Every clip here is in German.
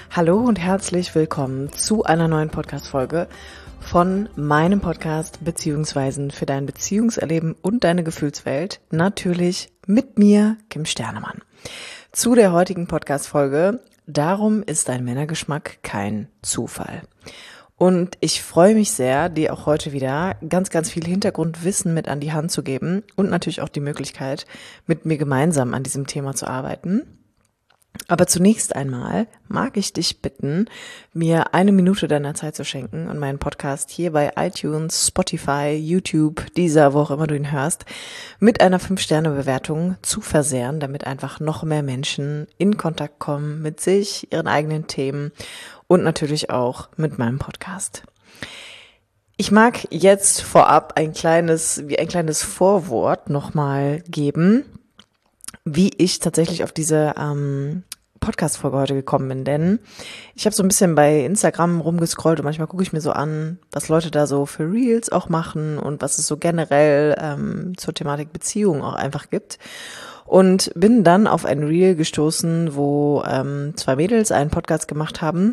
Hallo und herzlich willkommen zu einer neuen Podcast-Folge von meinem Podcast Beziehungsweisen für dein Beziehungserleben und deine Gefühlswelt. Natürlich mit mir, Kim Sternemann. Zu der heutigen Podcast-Folge: Darum ist dein Männergeschmack kein Zufall. Und ich freue mich sehr, dir auch heute wieder ganz, ganz viel Hintergrundwissen mit an die Hand zu geben und natürlich auch die Möglichkeit, mit mir gemeinsam an diesem Thema zu arbeiten. Aber zunächst einmal mag ich dich bitten, mir 1 Minute deiner Zeit zu schenken und meinen Podcast hier bei iTunes, Spotify, YouTube, Deezer, wo auch immer du ihn hörst, mit einer 5-Sterne-Bewertung zu versehren, damit einfach noch mehr Menschen in Kontakt kommen mit sich, ihren eigenen Themen und natürlich auch mit meinem Podcast. Ich mag jetzt vorab ein kleines Vorwort nochmal geben, wie ich tatsächlich auf diese Podcast-Folge heute gekommen bin, denn ich habe so ein bisschen bei Instagram rumgescrollt und manchmal gucke ich mir so an, was Leute da so für Reels auch machen und was es so generell zur Thematik Beziehung auch einfach gibt. Und bin dann auf ein Reel gestoßen, wo 2 Mädels einen Podcast gemacht haben.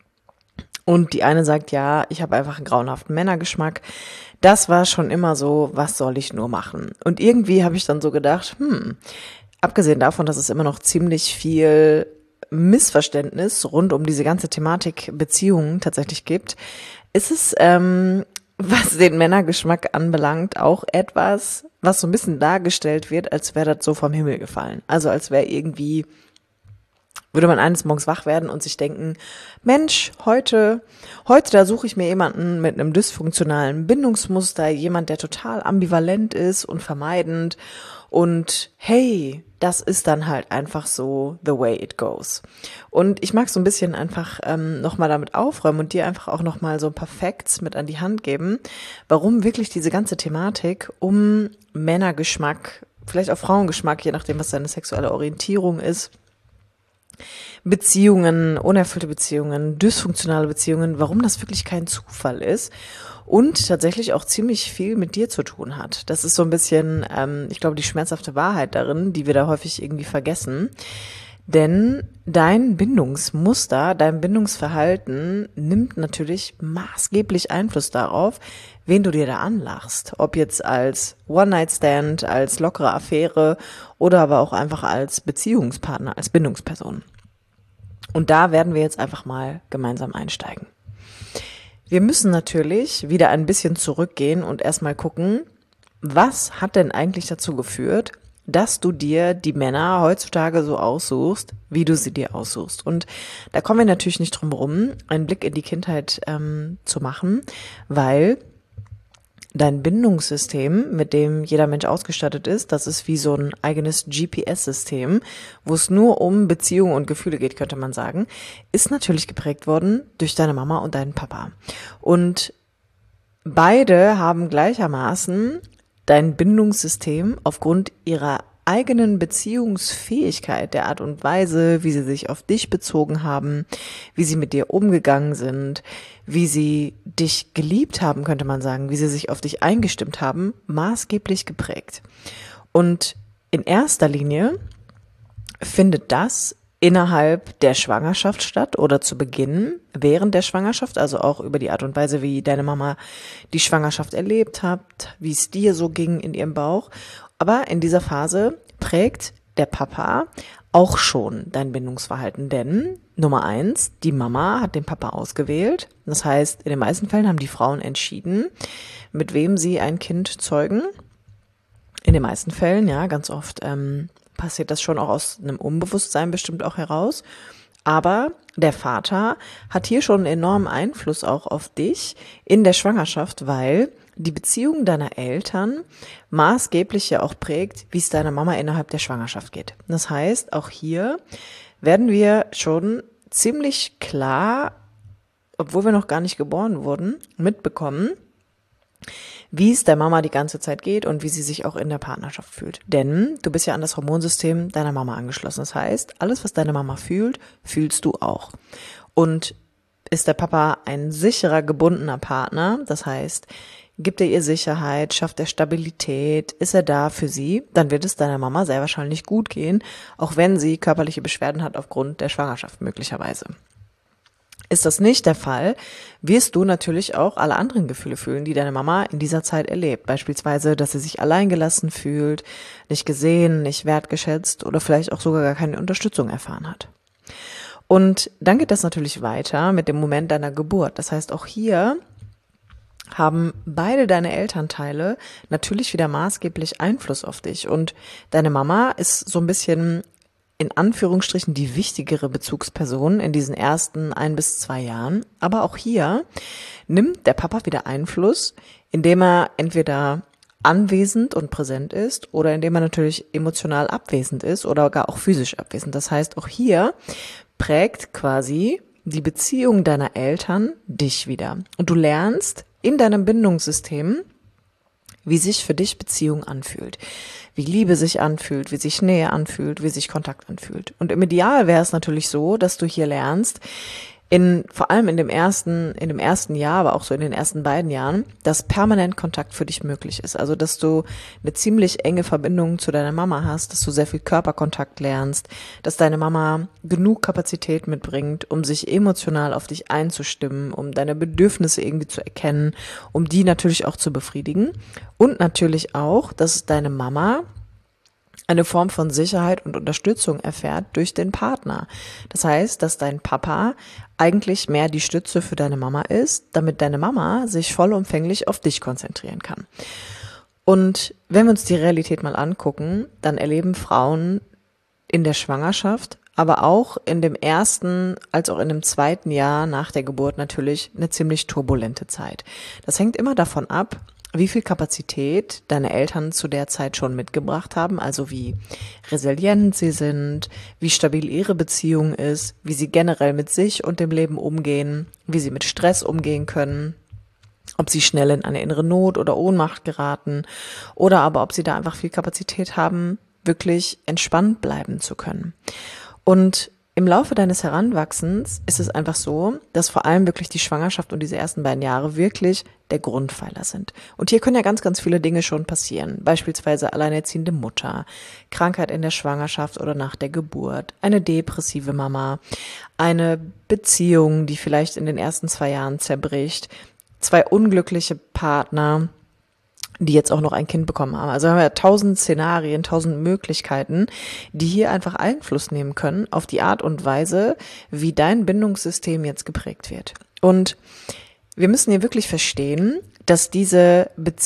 Und die eine sagt, ja, ich habe einfach einen grauenhaften Männergeschmack. Das war schon immer so, was soll ich nur machen? Und irgendwie habe ich dann so gedacht, abgesehen davon, dass es immer noch ziemlich viel Missverständnis rund um diese ganze Thematik Beziehungen tatsächlich gibt, ist es, was den Männergeschmack anbelangt, auch etwas, was so ein bisschen dargestellt wird, als wäre das so vom Himmel gefallen. Also als wäre irgendwie, würde man eines Morgens wach werden und sich denken, Mensch, heute, da suche ich mir jemanden mit einem dysfunktionalen Bindungsmuster, jemand, der total ambivalent ist und vermeidend. Und hey, das ist dann halt einfach so the way it goes. Und ich mag so ein bisschen einfach nochmal damit aufräumen und dir einfach auch nochmal so ein paar Facts mit an die Hand geben, warum wirklich diese ganze Thematik um Männergeschmack, vielleicht auch Frauengeschmack, je nachdem, was deine sexuelle Orientierung ist, Beziehungen, unerfüllte Beziehungen, dysfunktionale Beziehungen, warum das wirklich kein Zufall ist und tatsächlich auch ziemlich viel mit dir zu tun hat. Das ist so ein bisschen, ich glaube, die schmerzhafte Wahrheit darin, die wir da häufig irgendwie vergessen. Denn dein Bindungsmuster, dein Bindungsverhalten nimmt natürlich maßgeblich Einfluss darauf, wen du dir da anlachst. Ob jetzt als One-Night-Stand, als lockere Affäre oder aber auch einfach als Beziehungspartner, als Bindungsperson. Und da werden wir jetzt einfach mal gemeinsam einsteigen. Wir müssen natürlich wieder ein bisschen zurückgehen und erstmal gucken, was hat denn eigentlich dazu geführt, dass du dir die Männer heutzutage so aussuchst, wie du sie dir aussuchst. Und da kommen wir natürlich nicht drum herum, einen Blick in die Kindheit zu machen, weil dein Bindungssystem, mit dem jeder Mensch ausgestattet ist, das ist wie so ein eigenes GPS-System, wo es nur um Beziehungen und Gefühle geht, könnte man sagen, ist natürlich geprägt worden durch deine Mama und deinen Papa. Und beide haben gleichermaßen dein Bindungssystem aufgrund ihrer eigenen Beziehungsfähigkeit, der Art und Weise, wie sie sich auf dich bezogen haben, wie sie mit dir umgegangen sind, wie sie dich geliebt haben, könnte man sagen, wie sie sich auf dich eingestimmt haben, maßgeblich geprägt. Und in erster Linie findet das innerhalb der Schwangerschaft statt oder zu Beginn, während der Schwangerschaft, also auch über die Art und Weise, wie deine Mama die Schwangerschaft erlebt hat, wie es dir so ging in ihrem Bauch. Aber in dieser Phase prägt der Papa auch schon dein Bindungsverhalten, denn Nummer 1, die Mama hat den Papa ausgewählt. Das heißt, in den meisten Fällen haben die Frauen entschieden, mit wem sie ein Kind zeugen. In den meisten Fällen, ja, ganz oft passiert das schon auch aus einem Unbewusstsein bestimmt auch heraus. Aber der Vater hat hier schon einen enormen Einfluss auch auf dich in der Schwangerschaft, weil die Beziehung deiner Eltern maßgeblich ja auch prägt, wie es deiner Mama innerhalb der Schwangerschaft geht. Das heißt, auch hier werden wir schon ziemlich klar, obwohl wir noch gar nicht geboren wurden, mitbekommen, wie es der Mama die ganze Zeit geht und wie sie sich auch in der Partnerschaft fühlt. Denn du bist ja an das Hormonsystem deiner Mama angeschlossen. Das heißt, alles, was deine Mama fühlt, fühlst du auch. Und ist der Papa ein sicherer, gebundener Partner, das heißt, gibt er ihr Sicherheit, schafft er Stabilität, ist er da für sie, dann wird es deiner Mama sehr wahrscheinlich gut gehen, auch wenn sie körperliche Beschwerden hat aufgrund der Schwangerschaft möglicherweise. Ist das nicht der Fall, wirst du natürlich auch alle anderen Gefühle fühlen, die deine Mama in dieser Zeit erlebt. Beispielsweise, dass sie sich alleingelassen fühlt, nicht gesehen, nicht wertgeschätzt oder vielleicht auch sogar gar keine Unterstützung erfahren hat. Und dann geht das natürlich weiter mit dem Moment deiner Geburt. Das heißt, auch hier haben beide deine Elternteile natürlich wieder maßgeblich Einfluss auf dich. Und deine Mama ist so ein bisschen in Anführungsstrichen die wichtigere Bezugsperson in diesen ersten 1 bis 2 Jahren. Aber auch hier nimmt der Papa wieder Einfluss, indem er entweder anwesend und präsent ist oder indem er natürlich emotional abwesend ist oder gar auch physisch abwesend. Das heißt, auch hier prägt quasi die Beziehung deiner Eltern dich wieder. Und du lernst in deinem Bindungssystem, wie sich für dich Beziehung anfühlt, wie Liebe sich anfühlt, wie sich Nähe anfühlt, wie sich Kontakt anfühlt. Und im Ideal wäre es natürlich so, dass du hier lernst, vor allem in dem ersten Jahr, aber auch so in den ersten beiden Jahren, dass permanent Kontakt für dich möglich ist. Also, dass du eine ziemlich enge Verbindung zu deiner Mama hast, dass du sehr viel Körperkontakt lernst, dass deine Mama genug Kapazität mitbringt, um sich emotional auf dich einzustimmen, um deine Bedürfnisse irgendwie zu erkennen, um die natürlich auch zu befriedigen. Und natürlich auch, dass deine Mama eine Form von Sicherheit und Unterstützung erfährt durch den Partner. Das heißt, dass dein Papa eigentlich mehr die Stütze für deine Mama ist, damit deine Mama sich vollumfänglich auf dich konzentrieren kann. Und wenn wir uns die Realität mal angucken, dann erleben Frauen in der Schwangerschaft, aber auch in dem ersten als auch in dem zweiten Jahr nach der Geburt natürlich eine ziemlich turbulente Zeit. Das hängt immer davon ab, wie viel Kapazität deine Eltern zu der Zeit schon mitgebracht haben, also wie resilient sie sind, wie stabil ihre Beziehung ist, wie sie generell mit sich und dem Leben umgehen, wie sie mit Stress umgehen können, ob sie schnell in eine innere Not oder Ohnmacht geraten oder aber ob sie da einfach viel Kapazität haben, wirklich entspannt bleiben zu können. Und im Laufe deines Heranwachsens ist es einfach so, dass vor allem wirklich die Schwangerschaft und diese ersten beiden Jahre wirklich der Grundpfeiler sind. Und hier können ja ganz, ganz viele Dinge schon passieren. Beispielsweise alleinerziehende Mutter, Krankheit in der Schwangerschaft oder nach der Geburt, eine depressive Mama, eine Beziehung, die vielleicht in den ersten 2 Jahren zerbricht, 2 unglückliche Partner, die jetzt auch noch ein Kind bekommen haben. Also haben wir 1000 Szenarien, 1000 Möglichkeiten, die hier einfach Einfluss nehmen können auf die Art und Weise, wie dein Bindungssystem jetzt geprägt wird. Und wir müssen hier wirklich verstehen, dass diese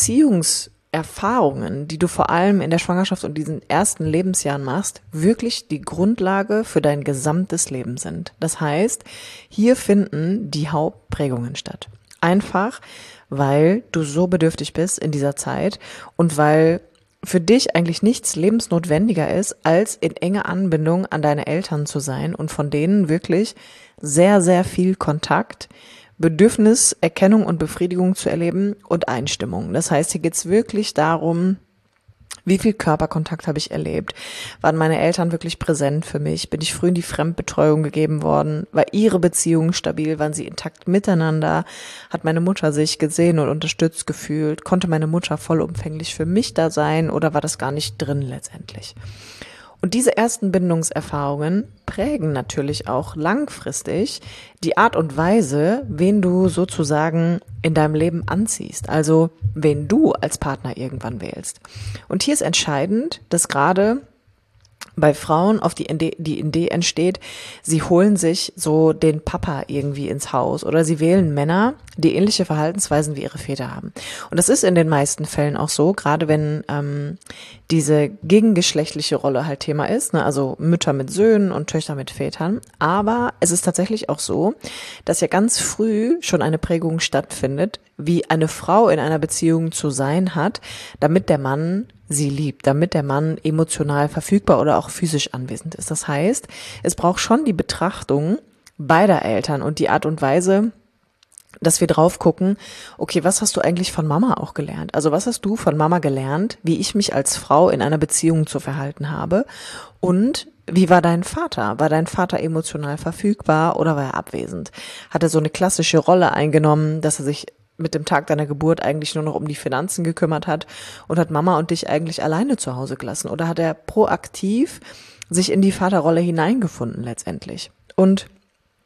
Beziehungserfahrungen, die du vor allem in der Schwangerschaft und diesen ersten Lebensjahren machst, wirklich die Grundlage für dein gesamtes Leben sind. Das heißt, hier finden die Hauptprägungen statt. Einfach, weil du so bedürftig bist in dieser Zeit und weil für dich eigentlich nichts lebensnotwendiger ist, als in enger Anbindung an deine Eltern zu sein und von denen wirklich sehr, sehr viel Kontakt, Bedürfniserkennung und Befriedigung zu erleben und Einstimmung. Das heißt, hier geht's wirklich darum, wie viel Körperkontakt habe ich erlebt? Waren meine Eltern wirklich präsent für mich? Bin ich früh in die Fremdbetreuung gegeben worden? War ihre Beziehung stabil? Waren sie intakt miteinander? Hat meine Mutter sich gesehen und unterstützt gefühlt? Konnte meine Mutter vollumfänglich für mich da sein oder war das gar nicht drin letztendlich? Und diese ersten Bindungserfahrungen prägen natürlich auch langfristig die Art und Weise, wen du sozusagen in deinem Leben anziehst, also wen du als Partner irgendwann wählst. Und hier ist entscheidend, dass gerade bei Frauen auf die Idee entsteht, sie holen sich so den Papa irgendwie ins Haus oder sie wählen Männer, die ähnliche Verhaltensweisen wie ihre Väter haben. Und das ist in den meisten Fällen auch so, gerade wenn diese gegengeschlechtliche Rolle halt Thema ist, ne? Also Mütter mit Söhnen und Töchter mit Vätern. Aber es ist tatsächlich auch so, dass ja ganz früh schon eine Prägung stattfindet, wie eine Frau in einer Beziehung zu sein hat, damit der Mann sie liebt, damit der Mann emotional verfügbar oder auch physisch anwesend ist. Das heißt, es braucht schon die Betrachtung beider Eltern und die Art und Weise, dass wir drauf gucken, okay, was hast du eigentlich von Mama auch gelernt? Also was hast du von Mama gelernt, wie ich mich als Frau in einer Beziehung zu verhalten habe? Und wie war dein Vater? War dein Vater emotional verfügbar oder war er abwesend? Hat er so eine klassische Rolle eingenommen, dass er sich mit dem Tag deiner Geburt eigentlich nur noch um die Finanzen gekümmert hat und hat Mama und dich eigentlich alleine zu Hause gelassen? Oder hat er proaktiv sich in die Vaterrolle hineingefunden letztendlich? Und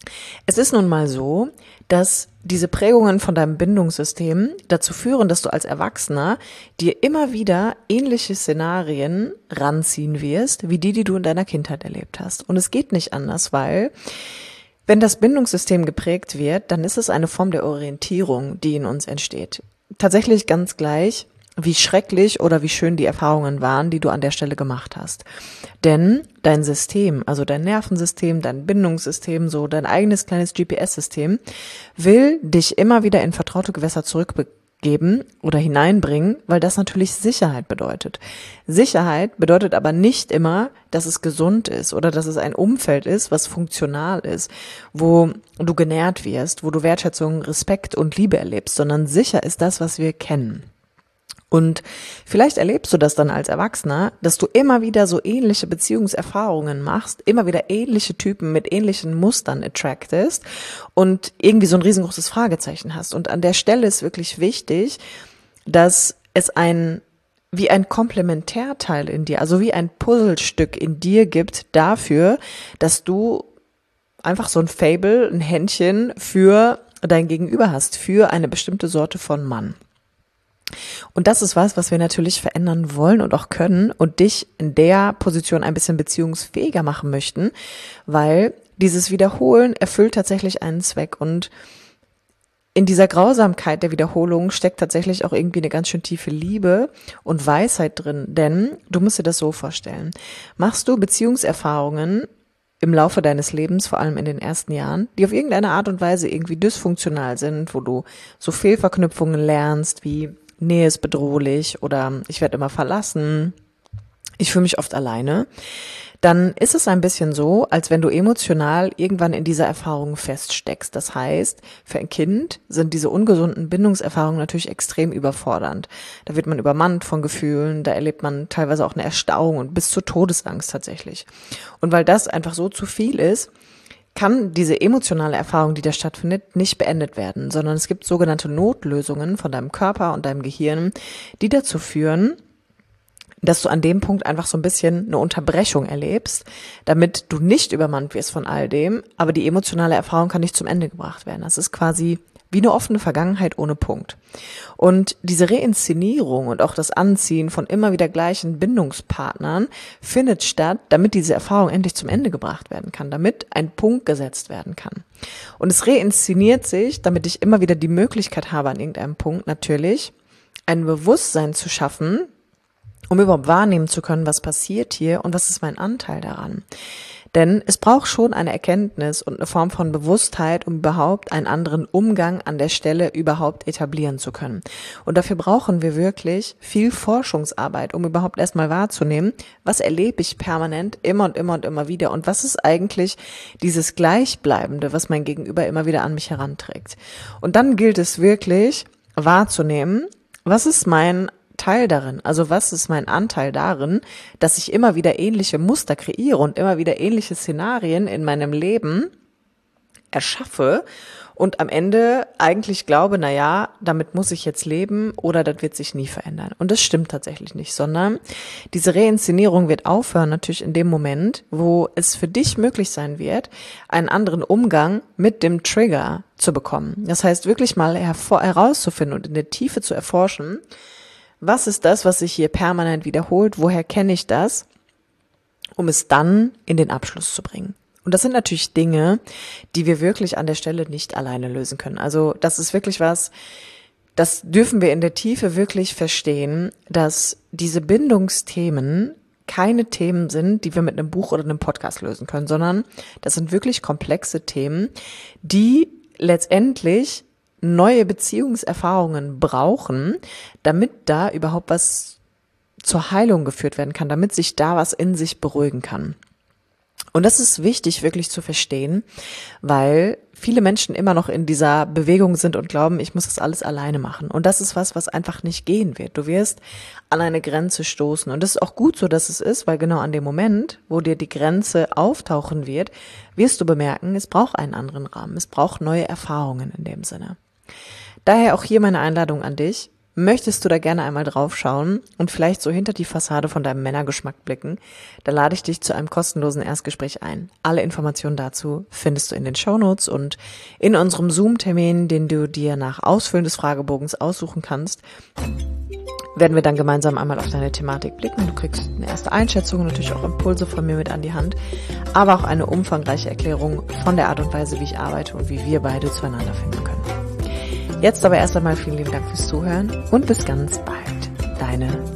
Es ist nun mal so, dass diese Prägungen von deinem Bindungssystem dazu führen, dass du als Erwachsener dir immer wieder ähnliche Szenarien ranziehen wirst, wie die du in deiner Kindheit erlebt hast. Und es geht nicht anders, weil wenn das Bindungssystem geprägt wird, dann ist es eine Form der Orientierung, die in uns entsteht. Tatsächlich ganz gleich, wie schrecklich oder wie schön die Erfahrungen waren, die du an der Stelle gemacht hast. Denn dein System, also dein Nervensystem, dein Bindungssystem, so dein eigenes kleines GPS-System, will dich immer wieder in vertraute Gewässer zurückgeben oder hineinbringen, weil das natürlich Sicherheit bedeutet. Sicherheit bedeutet aber nicht immer, dass es gesund ist oder dass es ein Umfeld ist, was funktional ist, wo du genährt wirst, wo du Wertschätzung, Respekt und Liebe erlebst, sondern sicher ist das, was wir kennen. Und vielleicht erlebst du das dann als Erwachsener, dass du immer wieder so ähnliche Beziehungserfahrungen machst, immer wieder ähnliche Typen mit ähnlichen Mustern attractest und irgendwie so ein riesengroßes Fragezeichen hast. Und an der Stelle ist wirklich wichtig, dass es wie ein Komplementärteil in dir, also wie ein Puzzlestück in dir gibt dafür, dass du einfach so ein Faible, ein Händchen für dein Gegenüber hast, für eine bestimmte Sorte von Mann. Und das ist was wir natürlich verändern wollen und auch können und dich in der Position ein bisschen beziehungsfähiger machen möchten, weil dieses Wiederholen erfüllt tatsächlich einen Zweck und in dieser Grausamkeit der Wiederholung steckt tatsächlich auch irgendwie eine ganz schön tiefe Liebe und Weisheit drin, denn du musst dir das so vorstellen. Machst du Beziehungserfahrungen im Laufe deines Lebens, vor allem in den ersten Jahren, die auf irgendeine Art und Weise irgendwie dysfunktional sind, wo du so Fehlverknüpfungen lernst wie Nähe ist bedrohlich oder ich werde immer verlassen, ich fühle mich oft alleine, dann ist es ein bisschen so, als wenn du emotional irgendwann in dieser Erfahrung feststeckst. Das heißt, für ein Kind sind diese ungesunden Bindungserfahrungen natürlich extrem überfordernd. Da wird man übermannt von Gefühlen, da erlebt man teilweise auch eine Erstarrung und bis zur Todesangst tatsächlich. Und weil das einfach so zu viel ist, kann diese emotionale Erfahrung, die da stattfindet, nicht beendet werden, sondern es gibt sogenannte Notlösungen von deinem Körper und deinem Gehirn, die dazu führen, dass du an dem Punkt einfach so ein bisschen eine Unterbrechung erlebst, damit du nicht übermannt wirst von all dem, aber die emotionale Erfahrung kann nicht zum Ende gebracht werden. Das ist quasi wie eine offene Vergangenheit ohne Punkt. Und diese Reinszenierung und auch das Anziehen von immer wieder gleichen Bindungspartnern findet statt, damit diese Erfahrung endlich zum Ende gebracht werden kann, damit ein Punkt gesetzt werden kann. Und es reinszeniert sich, damit ich immer wieder die Möglichkeit habe, an irgendeinem Punkt natürlich ein Bewusstsein zu schaffen, um überhaupt wahrnehmen zu können, was passiert hier und was ist mein Anteil daran. Denn es braucht schon eine Erkenntnis und eine Form von Bewusstheit, um überhaupt einen anderen Umgang an der Stelle überhaupt etablieren zu können. Und dafür brauchen wir wirklich viel Forschungsarbeit, um überhaupt erstmal wahrzunehmen, was erlebe ich permanent immer und immer und immer wieder und was ist eigentlich dieses Gleichbleibende, was mein Gegenüber immer wieder an mich heranträgt. Und dann gilt es wirklich wahrzunehmen, was ist mein Teil darin? Also was ist mein Anteil darin, dass ich immer wieder ähnliche Muster kreiere und immer wieder ähnliche Szenarien in meinem Leben erschaffe und am Ende eigentlich glaube, damit muss ich jetzt leben oder das wird sich nie verändern. Und das stimmt tatsächlich nicht, sondern diese Reinszenierung wird aufhören natürlich in dem Moment, wo es für dich möglich sein wird, einen anderen Umgang mit dem Trigger zu bekommen. Das heißt, wirklich mal herauszufinden und in der Tiefe zu erforschen, was ist das, was sich hier permanent wiederholt? Woher kenne ich das? Um es dann in den Abschluss zu bringen. Und das sind natürlich Dinge, die wir wirklich an der Stelle nicht alleine lösen können. Also das ist wirklich was, das dürfen wir in der Tiefe wirklich verstehen, dass diese Bindungsthemen keine Themen sind, die wir mit einem Buch oder einem Podcast lösen können, sondern das sind wirklich komplexe Themen, die letztendlich neue Beziehungserfahrungen brauchen, damit da überhaupt was zur Heilung geführt werden kann, damit sich da was in sich beruhigen kann. Und das ist wichtig wirklich zu verstehen, weil viele Menschen immer noch in dieser Bewegung sind und glauben, ich muss das alles alleine machen. Und das ist was einfach nicht gehen wird. Du wirst an eine Grenze stoßen. Und das ist auch gut so, dass es ist, weil genau an dem Moment, wo dir die Grenze auftauchen wird, wirst du bemerken, es braucht einen anderen Rahmen. Es braucht neue Erfahrungen in dem Sinne. Daher auch hier meine Einladung an dich. Möchtest du da gerne einmal drauf schauen und vielleicht so hinter die Fassade von deinem Männergeschmack blicken, dann lade ich dich zu einem kostenlosen Erstgespräch ein. Alle Informationen dazu findest du in den Shownotes und in unserem Zoom-Termin, den du dir nach Ausfüllen des Fragebogens aussuchen kannst, werden wir dann gemeinsam einmal auf deine Thematik blicken. Du kriegst eine erste Einschätzung und natürlich auch Impulse von mir mit an die Hand, aber auch eine umfangreiche Erklärung von der Art und Weise, wie ich arbeite und wie wir beide zueinander finden können. Jetzt aber erst einmal vielen lieben Dank fürs Zuhören und bis ganz bald. Deine